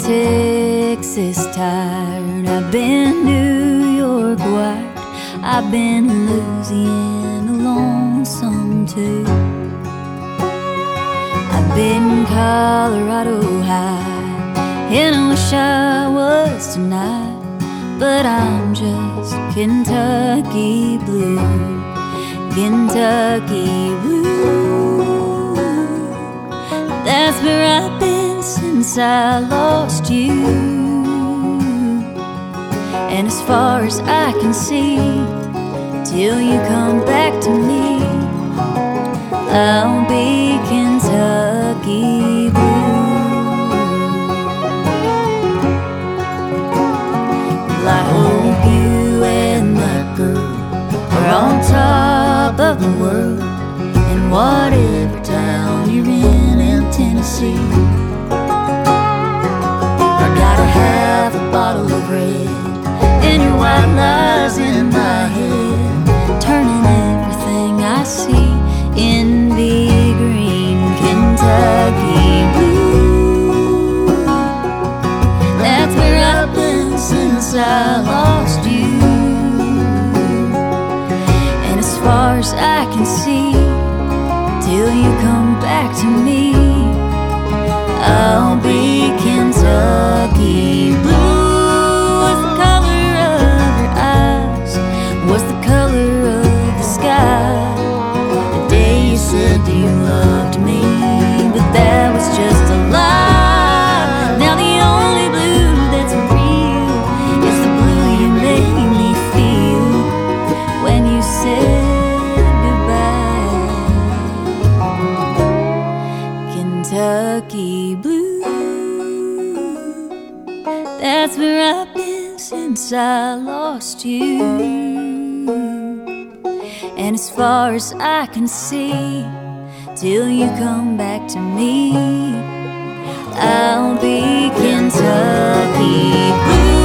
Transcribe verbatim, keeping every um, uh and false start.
Texas tired, I've been New York white, I've been Louisiana lonesome too. I've been Colorado high, and I wish I was tonight, but I'm just Kentucky blue, Kentucky blue. That's where I've been since I lost you. And as far as I can see, till you come back to me, I'll be Kentucky blue. Well, I hope you and that girl are on top of the world, in whatever town you're in in Tennessee. I got a half a bottle of red, and your white lies in my head, turning everything I see in big green Kentucky blue. That's where I've been since I lost you. And as far as I can see, till you come back to me, I'll be Kentucky blue. What's the color of your eyes? What's the color of the sky? The day you said you loved me, but that was just a lie. Now the only blue that's real is the blue you made me feel when you said goodbye. Kentucky blue. That's where I've been since I lost you. And as far as I can see, till you come back to me, I'll be Kentucky blue.